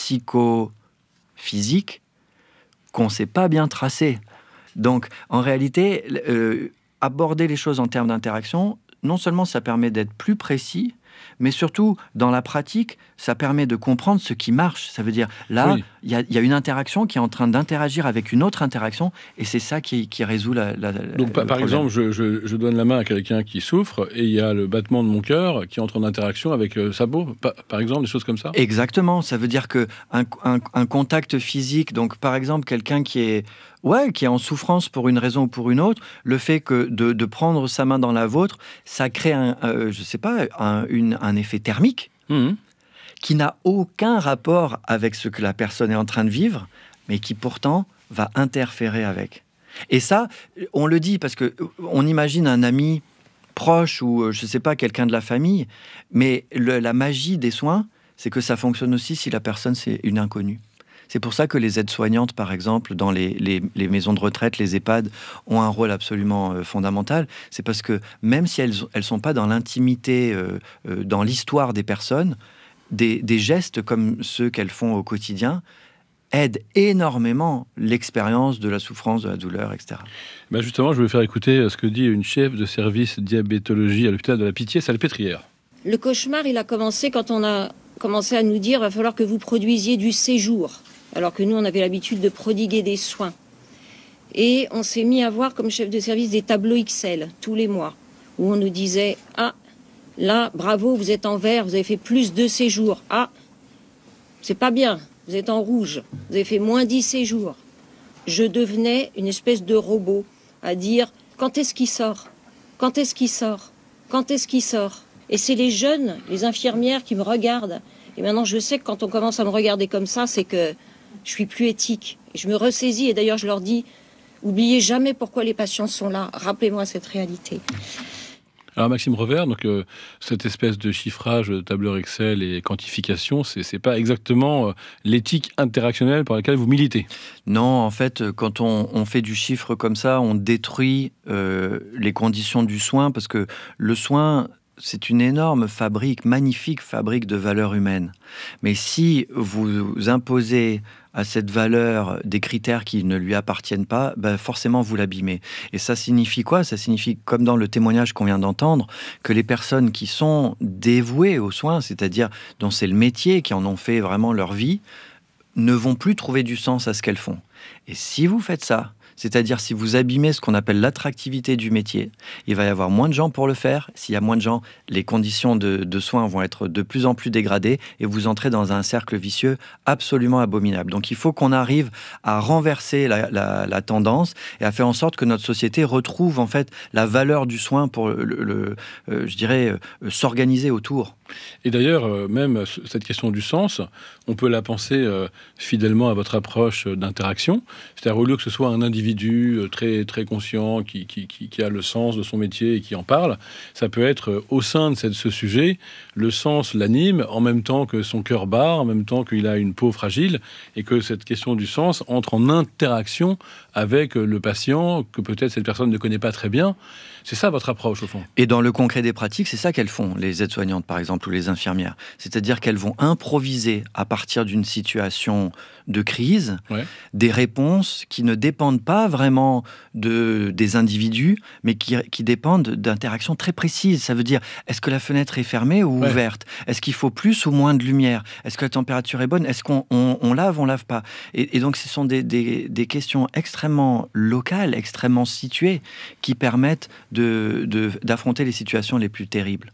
psychophysiques qu'on ne sait pas bien tracer. Donc, en réalité, euh, aborder les choses en termes d'interaction, non seulement ça permet d'être plus précis, mais surtout, dans la pratique, ça permet de comprendre ce qui marche. Ça veut dire, là, il oui. y, y a une interaction qui est en train d'interagir avec une autre interaction, et c'est ça qui, qui résout la, la Donc, par problème. exemple, je, je, je donne la main à quelqu'un qui souffre, et il y a le battement de mon cœur qui entre en interaction avec euh, sa peau, par, par exemple, des choses comme ça ? Exactement. Ça veut dire qu'un un, un contact physique, donc par exemple, quelqu'un qui est... Ouais, qui est en souffrance pour une raison ou pour une autre, le fait que de, de prendre sa main dans la vôtre, ça crée un, euh, je sais pas, un, une, un effet thermique mmh. qui n'a aucun rapport avec ce que la personne est en train de vivre, mais qui pourtant va interférer avec. Et ça, on le dit parce que on imagine un ami proche ou je sais pas, quelqu'un de la famille, mais le, la magie des soins, c'est que ça fonctionne aussi si la personne c'est une inconnue. C'est pour ça que les aides-soignantes, par exemple, dans les, les, les maisons de retraite, les EHPAD, ont un rôle absolument euh, fondamental. C'est parce que même si elles ne sont pas dans l'intimité, euh, euh, dans l'histoire des personnes, des, des gestes comme ceux qu'elles font au quotidien aident énormément l'expérience de la souffrance, de la douleur, et cetera. Ben justement, je vais faire écouter ce que dit une chef de service diabétologie à l'hôpital de la Pitié-Salpêtrière. Le cauchemar, il a commencé quand on a commencé à nous dire « il va falloir que vous produisiez du séjour ». Alors que nous, on avait l'habitude de prodiguer des soins. Et on s'est mis à voir comme chef de service des tableaux Excel tous les mois, où on nous disait « Ah, là, bravo, vous êtes en vert, vous avez fait plus de séjours. Ah, c'est pas bien, vous êtes en rouge, vous avez fait moins dix séjours. » Je devenais une espèce de robot à dire « Quand est-ce qu'il sort ? Quand est-ce qu'il sort ? Quand est-ce qu'il sort ?» Et c'est les jeunes, les infirmières qui me regardent. Et maintenant, je sais que quand on commence à me regarder comme ça, c'est que je suis plus éthique. Et je me ressaisis, et d'ailleurs je leur dis, oubliez jamais pourquoi les patients sont là, rappelez-moi cette réalité. Alors Maxime Revers, donc, euh, cette espèce de chiffrage, de tableur Excel et quantification, c'est, c'est pas exactement euh, l'éthique interactionnelle pour laquelle vous militez. Non, en fait, quand on, on fait du chiffre comme ça, on détruit euh, les conditions du soin, parce que le soin... c'est une énorme fabrique, magnifique fabrique de valeurs humaines. Mais si vous imposez à cette valeur des critères qui ne lui appartiennent pas, ben forcément vous l'abîmez. Et ça signifie quoi ? Ça signifie, comme dans le témoignage qu'on vient d'entendre, que les personnes qui sont dévouées aux soins, c'est-à-dire dont c'est le métier, qui en ont fait vraiment leur vie, ne vont plus trouver du sens à ce qu'elles font. Et si vous faites ça, C'est-à-dire, si vous abîmez ce qu'on appelle l'attractivité du métier, il va y avoir moins de gens pour le faire. S'il y a moins de gens, les conditions de, de soins vont être de plus en plus dégradées et vous entrez dans un cercle vicieux absolument abominable. Donc, il faut qu'on arrive à renverser la, la, la tendance et à faire en sorte que notre société retrouve en fait la valeur du soin pour, le, le, euh, je dirais, euh, s'organiser autour. Et d'ailleurs, euh, même cette question du sens, on peut la penser euh, fidèlement à votre approche d'interaction. C'est-à-dire, au lieu que ce soit un individu euh, très, très conscient qui, qui, qui, qui a le sens de son métier et qui en parle, ça peut être euh, au sein de cette, ce sujet, le sens l'anime en même temps que son cœur bat, en même temps qu'il a une peau fragile, et que cette question du sens entre en interaction avec le patient que peut-être cette personne ne connaît pas très bien. C'est ça votre approche, au fond. Et dans le concret des pratiques, c'est ça qu'elles font, les aides-soignantes, par exemple, ou les infirmières. C'est-à-dire qu'elles vont improviser, à partir d'une situation de crise, ouais. des réponses qui ne dépendent pas vraiment de, des individus, mais qui, qui dépendent d'interactions très précises. Ça veut dire, est-ce que la fenêtre est fermée ou ouais. ouverte ? Est-ce qu'il faut plus ou moins de lumière ? Est-ce que la température est bonne ? Est-ce qu'on on, on lave, on lave pas ? et, et donc, ce sont des, des, des questions extrêmement locales, extrêmement situées, qui permettent de, de, d'affronter les situations les plus terribles.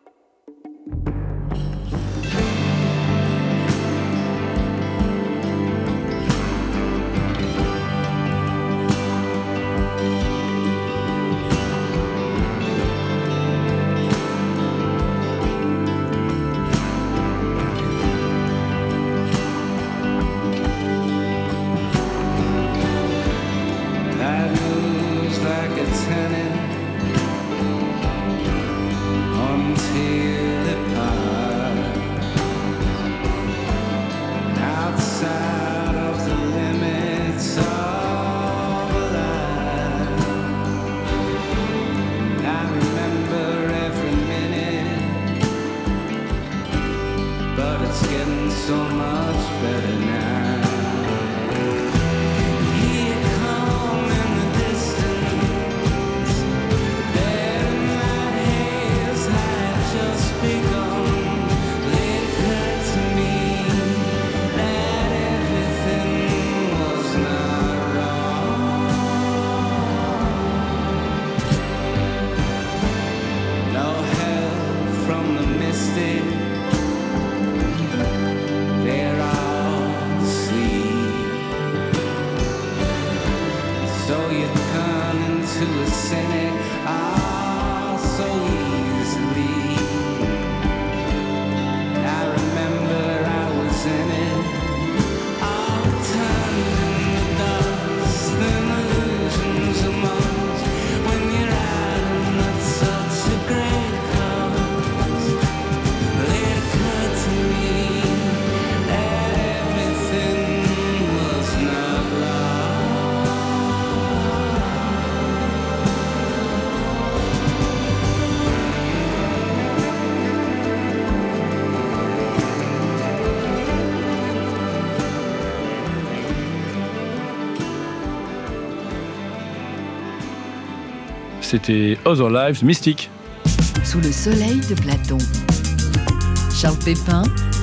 C'était Other Lives Mystique. Sous le soleil de Platon. Charles Pépin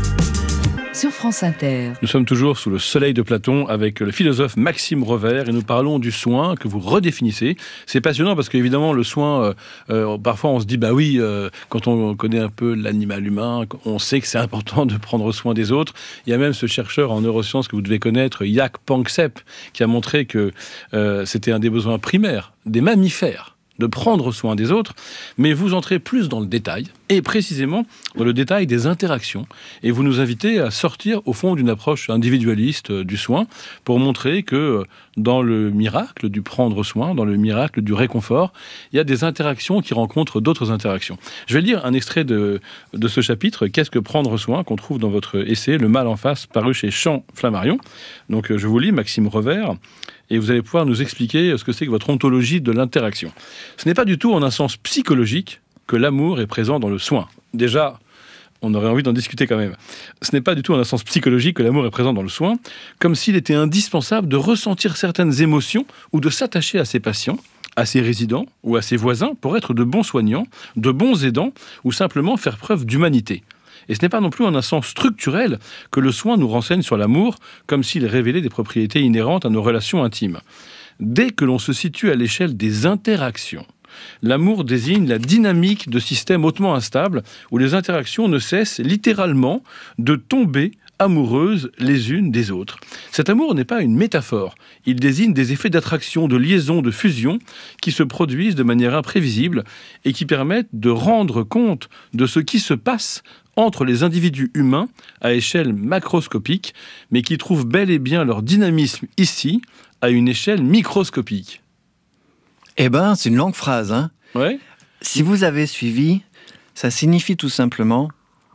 sur France Inter. Nous sommes toujours sous le soleil de Platon avec le philosophe Maxime Revers et nous parlons du soin que vous redéfinissez. C'est passionnant parce qu'évidemment le soin, euh, euh, parfois on se dit bah oui, euh, quand on connaît un peu l'animal humain, on sait que c'est important de prendre soin des autres. Il y a même ce chercheur en neurosciences que vous devez connaître, Jaak Panksepp, qui a montré que euh, c'était un des besoins primaires des mammifères de prendre soin des autres, mais vous entrez plus dans le détail, et précisément dans le détail des interactions, et vous nous invitez à sortir au fond d'une approche individualiste du soin, pour montrer que dans le miracle du prendre soin, dans le miracle du réconfort, il y a des interactions qui rencontrent d'autres interactions. Je vais lire un extrait de, de ce chapitre, Qu'est-ce que prendre soin, qu'on trouve dans votre essai, Le mal en face, paru chez Champ Flammarion. Donc je vous lis, Maxime Revers, et vous allez pouvoir nous expliquer ce que c'est que votre ontologie de l'interaction. Ce n'est pas du tout en un sens psychologique que l'amour est présent dans le soin. Déjà, on aurait envie d'en discuter quand même. Ce n'est pas du tout en un sens psychologique que l'amour est présent dans le soin, comme s'il était indispensable de ressentir certaines émotions ou de s'attacher à ses patients, à ses résidents ou à ses voisins pour être de bons soignants, de bons aidants ou simplement faire preuve d'humanité. Et ce n'est pas non plus en un sens structurel que le soin nous renseigne sur l'amour, comme s'il révélait des propriétés inhérentes à nos relations intimes. dès que l'on se situe à l'échelle des interactions. L'amour désigne la dynamique de systèmes hautement instables où les interactions ne cessent littéralement de tomber amoureuses les unes des autres. Cet amour n'est pas une métaphore. Il désigne des effets d'attraction, de liaison, de fusion qui se produisent de manière imprévisible et qui permettent de rendre compte de ce qui se passe entre les individus humains à échelle macroscopique, mais qui trouvent bel et bien leur dynamisme ici, à une échelle microscopique. Eh ben, c'est une longue phrase, hein. Ouais. Si vous avez suivi, ça signifie tout simplement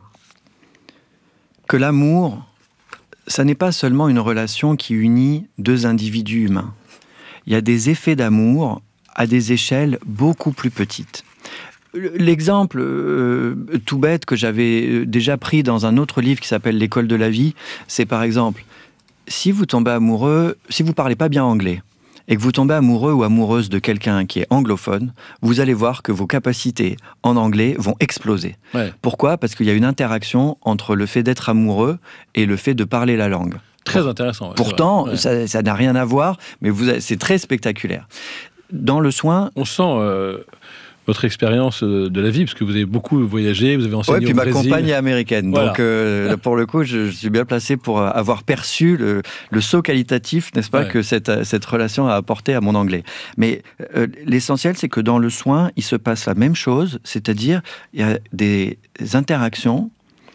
que l'amour, ça n'est pas seulement une relation qui unit deux individus humains. Il y a des effets d'amour à des échelles beaucoup plus petites. L'exemple euh, tout bête que j'avais déjà pris dans un autre livre qui s'appelle L'école de la vie, c'est par exemple, si vous tombez amoureux, si vous parlez pas bien anglais, et que vous tombez amoureux ou amoureuse de quelqu'un qui est anglophone, vous allez voir que vos capacités en anglais vont exploser. Ouais. Pourquoi ? Parce qu'il y a une interaction entre le fait d'être amoureux et le fait de parler la langue. Très intéressant. Ouais, Pourtant, ouais. ça, ça n'a rien à voir, mais vous avez, c'est très spectaculaire. Dans le soin... On sent... Euh... votre expérience de la vie, parce que vous avez beaucoup voyagé, vous avez enseigné ouais, puis au ma Brésil. compagne est américaine, Voilà. donc euh, pour le coup, je, je suis bien placé pour avoir perçu le, le saut qualitatif, n'est-ce pas, ouais. que cette, cette relation a apporté à mon anglais. Mais euh, l'essentiel, c'est que dans le soin, il se passe la même chose, c'est-à-dire il y a des interactions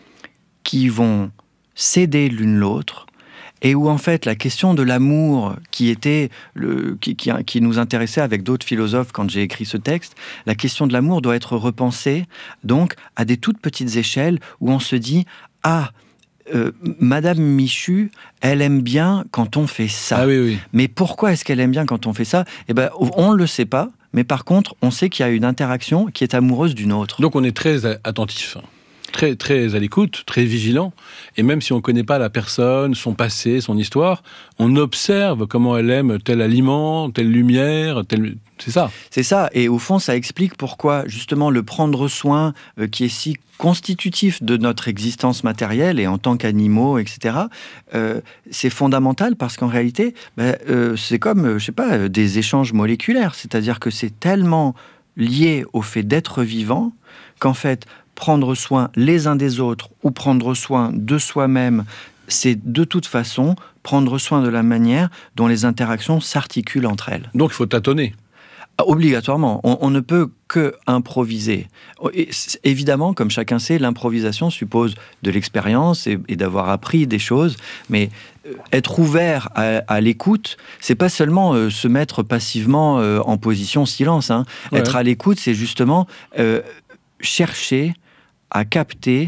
qui vont s'aider l'une l'autre, et où en fait la question de l'amour qui était le, qui, qui, qui nous intéressait avec d'autres philosophes quand j'ai écrit ce texte, la question de l'amour doit être repensée donc à des toutes petites échelles où on se dit ah euh, Madame Michu, elle aime bien quand on fait ça. Ah oui, oui. Mais pourquoi est-ce qu'elle aime bien quand on fait ça ? Eh ben on ne le sait pas, mais par contre on sait qu'il y a une interaction qui est amoureuse d'une autre. Donc on est très attentif. Très, très à l'écoute, très vigilant. Et même si on ne connaît pas la personne, son passé, son histoire, on observe comment elle aime tel aliment, telle lumière, tel... c'est ça. C'est ça. Et au fond, ça explique pourquoi, justement, le prendre soin, euh, qui est si constitutif de notre existence matérielle et en tant qu'animaux, et cetera, euh, c'est fondamental parce qu'en réalité, ben, euh, c'est comme, euh, je sais pas, euh, des échanges moléculaires. C'est-à-dire que c'est tellement lié au fait d'être vivant qu'en fait, prendre soin les uns des autres ou prendre soin de soi-même, c'est de toute façon prendre soin de la manière dont les interactions s'articulent entre elles. Donc il faut tâtonner. Obligatoirement, on, on ne peut que improviser. Et, évidemment, comme chacun sait, l'improvisation suppose de l'expérience et, et d'avoir appris des choses, mais être ouvert à, à l'écoute, c'est pas seulement euh, se mettre passivement euh, en position silence. Hein. Ouais. Être à l'écoute, c'est justement euh, chercher à capter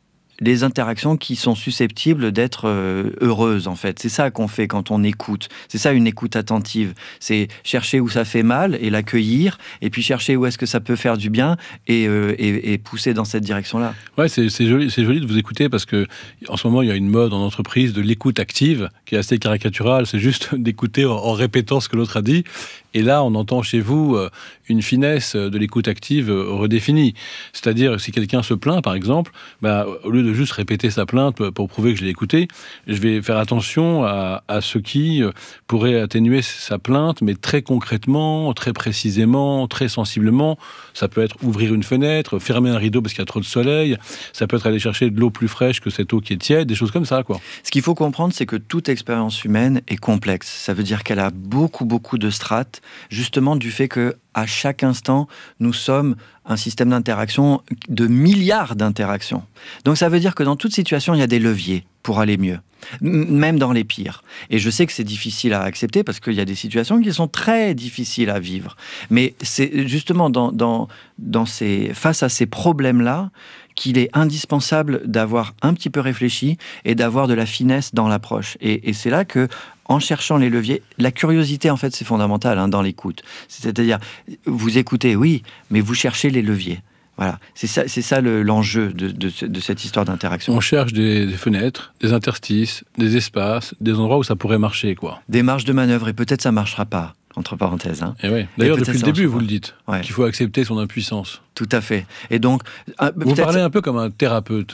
les interactions qui sont susceptibles d'être euh, heureuses, en fait. C'est ça qu'on fait quand on écoute. C'est ça, une écoute attentive. C'est chercher où ça fait mal et l'accueillir, et puis chercher où est-ce que ça peut faire du bien et, euh, et, et pousser dans cette direction-là. Ouais, c'est, c'est, joli, c'est joli de vous écouter parce que en ce moment, il y a une mode en entreprise de l'écoute active qui est assez caricaturale. C'est juste d'écouter en, en répétant ce que l'autre a dit. Et là, on entend chez vous euh, une finesse de l'écoute active euh, redéfinie. C'est-à-dire, si quelqu'un se plaint, par exemple, bah, au lieu de juste répéter sa plainte pour prouver que je l'ai écouté, je vais faire attention à, à ce qui euh, pourrait atténuer sa plainte, mais très concrètement, très précisément, très sensiblement. Ça peut être ouvrir une fenêtre, fermer un rideau parce qu'il y a trop de soleil. Ça peut être aller chercher de l'eau plus fraîche que cette eau qui est tiède, des choses comme ça, quoi. Ce qu'il faut comprendre, c'est que toute expérience humaine est complexe. Ça veut dire qu'elle a beaucoup, beaucoup de strates, justement du fait que à chaque instant, nous sommes un système d'interaction de milliards d'interactions. Donc ça veut dire que dans toute situation, il y a des leviers pour aller mieux, même dans les pires. Et je sais que c'est difficile à accepter parce qu'il y a des situations qui sont très difficiles à vivre. Mais c'est justement dans, dans, dans ces, face à ces problèmes-là qu'il est indispensable d'avoir un petit peu réfléchi et d'avoir de la finesse dans l'approche. Et, et c'est là que, en cherchant les leviers, la curiosité, en fait, c'est fondamental hein, dans l'écoute. C'est-à-dire, vous écoutez, oui, mais vous cherchez les leviers. Voilà, c'est ça, c'est ça le, l'enjeu de, de, de cette histoire d'interaction. On cherche des, des fenêtres, des interstices, des espaces, des endroits où ça pourrait marcher, quoi. Des marges de manœuvre, et peut-être ça ne marchera pas. Entre parenthèses. Hein. Et ouais. D'ailleurs, et depuis le début, vous le dites, ouais. qu'il faut accepter son impuissance. Tout à fait. Et donc, vous parlez un peu comme un thérapeute.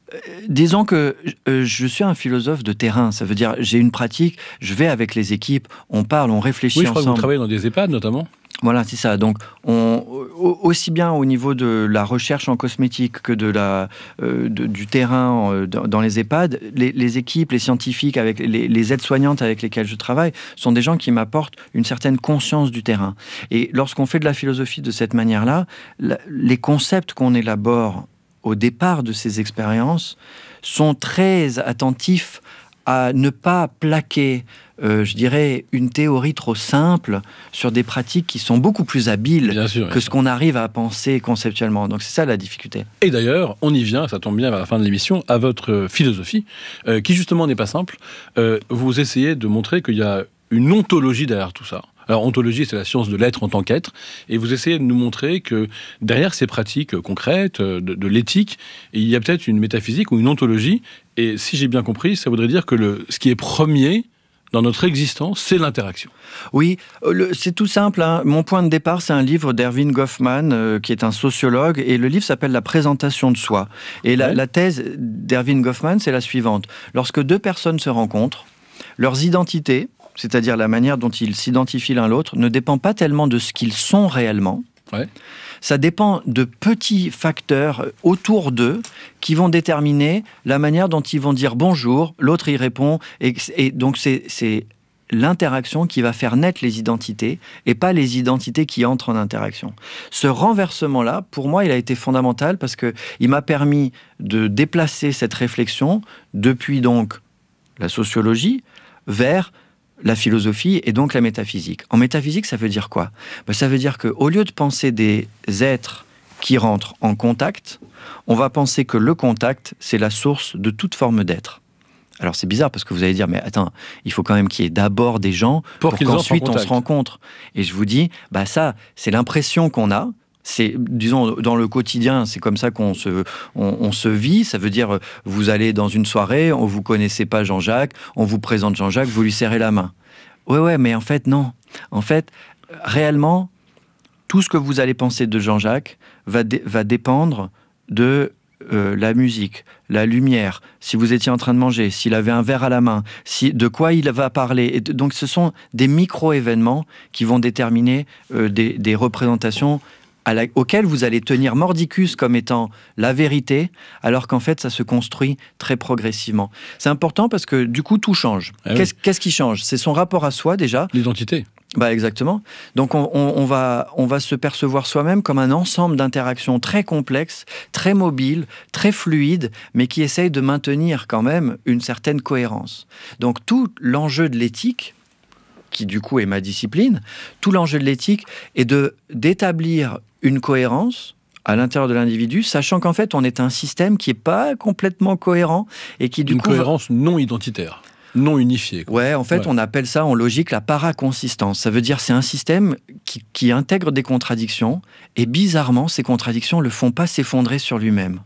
Disons que euh, je suis un philosophe de terrain, ça veut dire j'ai une pratique, je vais avec les équipes, on parle, on réfléchit oui, je crois ensemble. Que vous travaillez dans des EHPAD notamment. Voilà, c'est ça. Donc, on, aussi bien au niveau de la recherche en cosmétique que de la, euh, de, du terrain euh, dans, dans les EHPAD, les, les équipes, les scientifiques, avec les, les aides-soignantes avec lesquelles je travaille, sont des gens qui m'apportent une certaine conscience du terrain. Et lorsqu'on fait de la philosophie de cette manière-là, la, les concepts qu'on élabore au départ de ces expériences sont très attentifs à ne pas plaquer, euh, je dirais, une théorie trop simple sur des pratiques qui sont beaucoup plus habiles bien sûr, que bien ce qu'on arrive à penser conceptuellement. Donc c'est ça la difficulté. Et d'ailleurs, on y vient, ça tombe bien vers la fin de l'émission, à votre philosophie, euh, qui justement n'est pas simple. Euh, vous essayez de montrer qu'il y a une ontologie derrière tout ça. Alors, ontologie, c'est la science de l'être en tant qu'être, et vous essayez de nous montrer que derrière ces pratiques concrètes, de, de l'éthique, il y a peut-être une métaphysique ou une ontologie, et si j'ai bien compris, ça voudrait dire que le, ce qui est premier dans notre existence, c'est l'interaction. Oui, le, c'est tout simple. Hein. Mon point de départ, c'est un livre d'Erving Goffman, euh, qui est un sociologue, et le livre s'appelle « La présentation de soi ». Et la, ouais. la thèse d'Erving Goffman, c'est la suivante. Lorsque deux personnes se rencontrent, leurs identités, c'est-à-dire la manière dont ils s'identifient l'un l'autre, ne dépend pas tellement de ce qu'ils sont réellement. Ouais. Ça dépend de petits facteurs autour d'eux qui vont déterminer la manière dont ils vont dire bonjour, l'autre y répond, et, et donc c'est, c'est l'interaction qui va faire naître les identités et pas les identités qui entrent en interaction. Ce renversement-là, pour moi, il a été fondamental parce qu'il m'a permis de déplacer cette réflexion depuis donc la sociologie vers la philosophie et donc la métaphysique. En métaphysique, ça veut dire quoi ? Ben, ça veut dire qu'au lieu de penser des êtres qui rentrent en contact, on va penser que le contact, c'est la source de toute forme d'être. Alors c'est bizarre parce que vous allez dire, mais attends, il faut quand même qu'il y ait d'abord des gens pour, pour qu'ensuite on se rencontre. Et je vous dis, bah ça, c'est l'impression qu'on a. C'est, disons, dans le quotidien, c'est comme ça qu'on se, on, on se vit. Ça veut dire, vous allez dans une soirée, on vous connaissez pas Jean-Jacques, on vous présente Jean-Jacques, vous lui serrez la main. Ouais, ouais, mais en fait, non. En fait, réellement, tout ce que vous allez penser de Jean-Jacques va, dé- va dépendre de euh, la musique, la lumière, si vous étiez en train de manger, s'il avait un verre à la main, si, de quoi il va parler. Et donc, ce sont des micro-événements qui vont déterminer euh, des, des représentations à la, auquel vous allez tenir mordicus comme étant la vérité, alors qu'en fait, ça se construit très progressivement. C'est important parce que, du coup, tout change. Ah qu'est-ce, oui. qu'est-ce qui change ? C'est son rapport à soi, déjà. L'identité. Bah, exactement. Donc, on, on, on, va, on va se percevoir soi-même comme un ensemble d'interactions très complexes, très mobiles, très fluides, mais qui essayent de maintenir quand même une certaine cohérence. Donc, tout l'enjeu de l'éthique, qui du coup est ma discipline, tout l'enjeu de l'éthique est de, d'établir une cohérence à l'intérieur de l'individu, sachant qu'en fait, on est un système qui n'est pas complètement cohérent et qui du une coup... Une cohérence non identitaire, non unifiée. Quoi. Ouais, en fait, ouais. on appelle ça en logique la paraconsistance. Ça veut dire que c'est un système qui, qui intègre des contradictions et bizarrement, ces contradictions ne le font pas s'effondrer sur lui-même.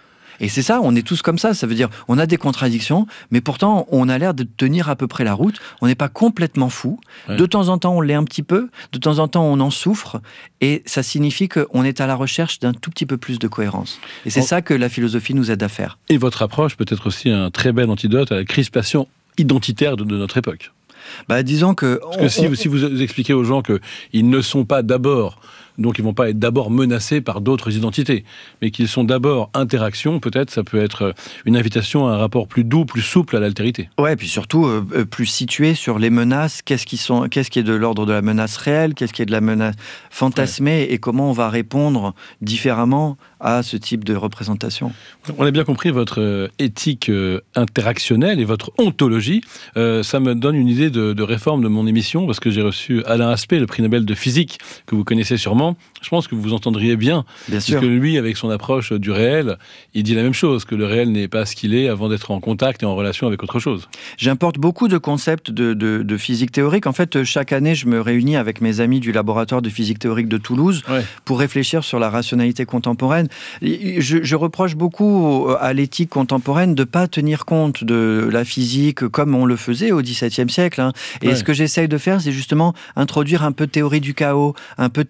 Et c'est ça, on est tous comme ça, ça veut dire on a des contradictions, mais pourtant on a l'air de tenir à peu près la route, on n'est pas complètement fou, ouais. de temps en temps on l'est un petit peu, de temps en temps on en souffre, et ça signifie qu'on est à la recherche d'un tout petit peu plus de cohérence. Et c'est bon. ça que la philosophie nous aide à faire. Et votre approche peut être aussi un très bel antidote à la crispation identitaire de, de notre époque. Bah, disons que... Parce que on, si, on... si vous expliquez aux gens qu'ils ne sont pas d'abord... Donc ils ne vont pas être d'abord menacés par d'autres identités, mais qu'ils sont d'abord interactions, peut-être ça peut être une invitation à un rapport plus doux, plus souple à l'altérité. Ouais, et puis surtout euh, plus situé sur les menaces, qu'est-ce qui, sont, qu'est-ce qui est de l'ordre de la menace réelle, qu'est-ce qui est de la menace fantasmée, ouais. et comment on va répondre différemment à ce type de représentation. On a bien compris votre éthique interactionnelle et votre ontologie. Euh, ça me donne une idée de, de réforme de mon émission, parce que j'ai reçu Alain Aspect, le prix Nobel de physique, que vous connaissez sûrement. Je pense que vous entendriez bien, bien parce sûr. que lui, avec son approche du réel, il dit la même chose, que le réel n'est pas ce qu'il est avant d'être en contact et en relation avec autre chose. J'importe beaucoup de concepts de, de, de physique théorique. En fait, chaque année, je me réunis avec mes amis du laboratoire de physique théorique de Toulouse ouais. pour réfléchir sur la rationalité contemporaine. Je, je reproche beaucoup à l'éthique contemporaine de ne pas tenir compte de la physique comme on le faisait au dix-septième siècle. Hein. Et ouais. ce que j'essaye de faire, c'est justement introduire un peu de théorie du chaos, un peu de théorie de la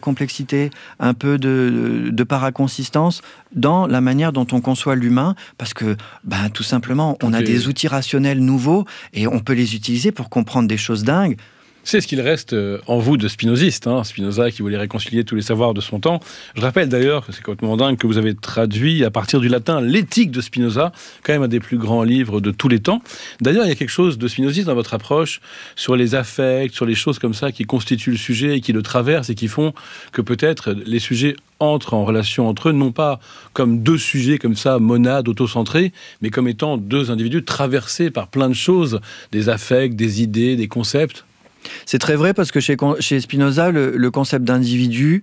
complexité, un peu de, de paraconsistance dans la manière dont on conçoit l'humain, parce que, ben, tout simplement, on a des outils rationnels nouveaux et on peut les utiliser pour comprendre des choses dingues. C'est ce qu'il reste en vous de spinoziste, hein, Spinoza qui voulait réconcilier tous les savoirs de son temps. Je rappelle d'ailleurs, c'est complètement dingue, que vous avez traduit à partir du latin l'éthique de Spinoza, quand même un des plus grands livres de tous les temps. D'ailleurs, il y a quelque chose de spinoziste dans votre approche sur les affects, sur les choses comme ça qui constituent le sujet et qui le traversent et qui font que peut-être les sujets entrent en relation entre eux, non pas comme deux sujets comme ça, monades, autocentrés, mais comme étant deux individus traversés par plein de choses, des affects, des idées, des concepts. C'est très vrai parce que chez, chez Spinoza, le, le concept d'individu,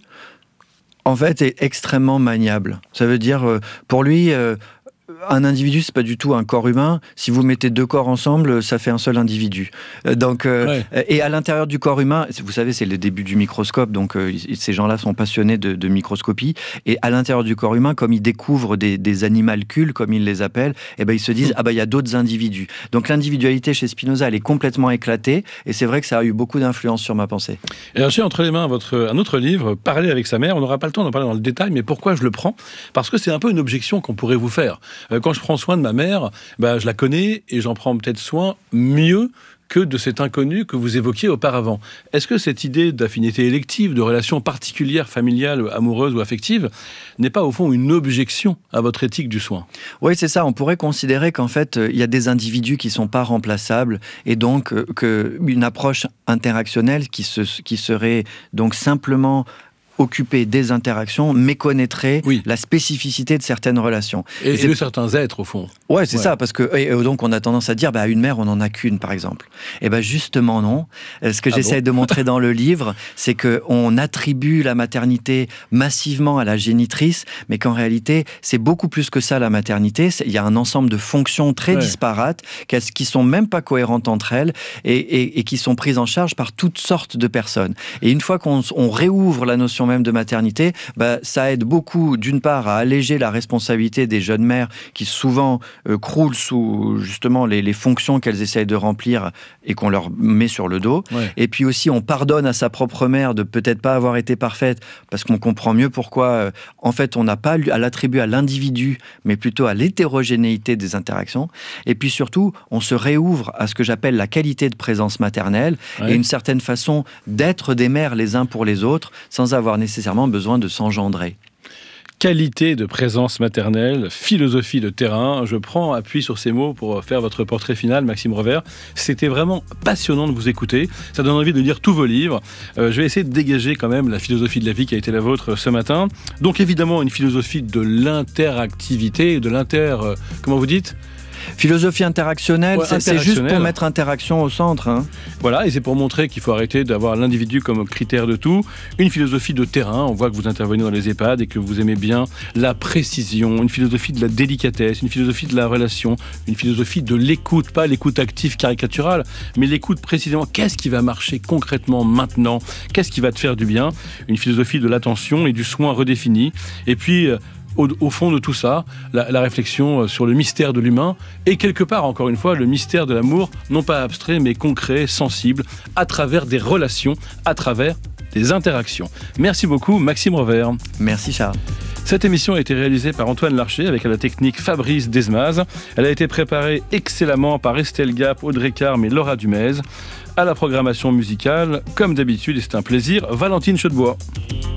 en fait, est extrêmement maniable. Ça veut dire, euh, pour lui, euh, un individu, c'est pas du tout un corps humain. Si vous mettez deux corps ensemble, ça fait un seul individu. Donc, euh, ouais. Et à l'intérieur du corps humain, vous savez, c'est le début du microscope, donc euh, ces gens-là sont passionnés de, de microscopie. Et à l'intérieur du corps humain, comme ils découvrent des, des animalcules, comme ils les appellent, eh ben, ils se disent, mmh. ah ben, il y a d'autres individus. Donc l'individualité chez Spinoza, elle est complètement éclatée, et c'est vrai que ça a eu beaucoup d'influence sur ma pensée. Et alors, j'ai entre les mains votre, un autre livre, Parler avec sa mère. On n'aura pas le temps d'en parler dans le détail, mais pourquoi je le prends ? Parce que c'est un peu une objection qu'on pourrait vous faire. Quand je prends soin de ma mère, bah, je la connais et j'en prends peut-être soin mieux que de cet inconnu que vous évoquiez auparavant. Est-ce que cette idée d'affinité élective, de relation particulière, familiale, amoureuse ou affective, n'est pas au fond une objection à votre éthique du soin ? Oui, c'est ça. On pourrait considérer qu'en fait, il y a des individus qui ne sont pas remplaçables et donc euh, qu'une approche interactionnelle qui, se, qui serait donc simplement occuper des interactions, méconnaîtrait oui. la spécificité de certaines relations. Et, et, et de certains êtres, au fond. Ouais, c'est ouais. ça, parce que et, et donc on a tendance à dire, bah, une mère, on n'en a qu'une, par exemple. Et ben justement non. Ce que ah j'essaie bon de montrer dans le livre, c'est qu'on attribue la maternité massivement à la génitrice, mais qu'en réalité, c'est beaucoup plus que ça, la maternité. Il y a un ensemble de fonctions très ouais. disparates, qui sont même pas cohérentes entre elles, et, et, et qui sont prises en charge par toutes sortes de personnes. Et une fois qu'on on réouvre la notion même de maternité, bah, ça aide beaucoup, d'une part, à alléger la responsabilité des jeunes mères qui souvent euh, croulent sous justement les, les fonctions qu'elles essayent de remplir et qu'on leur met sur le dos. Ouais. Et puis aussi, on pardonne à sa propre mère de peut-être pas avoir été parfaite parce qu'on comprend mieux pourquoi, euh, en fait, on n'a pas à l'attribuer à l'individu, mais plutôt à l'hétérogénéité des interactions. Et puis surtout, on se réouvre à ce que j'appelle la qualité de présence maternelle ouais. et une certaine façon d'être des mères les uns pour les autres sans avoir nécessairement besoin de s'engendrer. Qualité de présence maternelle, philosophie de terrain. Je prends appui sur ces mots pour faire votre portrait final, Maxime Revers. C'était vraiment passionnant de vous écouter. Ça donne envie de lire tous vos livres. Euh, je vais essayer de dégager quand même la philosophie de la vie qui a été la vôtre ce matin. Donc évidemment, une philosophie de l'interactivité, de l'inter... Euh, comment vous dites ? Philosophie interactionnelle, ouais, c'est, c'est juste pour mettre interaction au centre. Hein. Voilà, et c'est pour montrer qu'il faut arrêter d'avoir l'individu comme critère de tout. Une philosophie de terrain, on voit que vous intervenez dans les EHPAD et que vous aimez bien la précision, une philosophie de la délicatesse, une philosophie de la relation, une philosophie de l'écoute, pas l'écoute active caricaturale, mais l'écoute précisément. Qu'est-ce qui va marcher concrètement maintenant ? Qu'est-ce qui va te faire du bien ? Une philosophie de l'attention et du soin redéfini. Et puis... Au, au fond de tout ça, la, la réflexion sur le mystère de l'humain et quelque part, encore une fois, le mystère de l'amour, non pas abstrait, mais concret, sensible, à travers des relations, à travers des interactions. Merci beaucoup, Maxime Revers. Merci, Charles. Cette émission a été réalisée par Antoine Larcher avec à la technique Fabrice Desmaz. Elle a été préparée excellemment par Estelle Gap, Audrey Carme et Laura Dumez. À la programmation musicale, comme d'habitude, et c'est un plaisir, Valentine Chaudebois.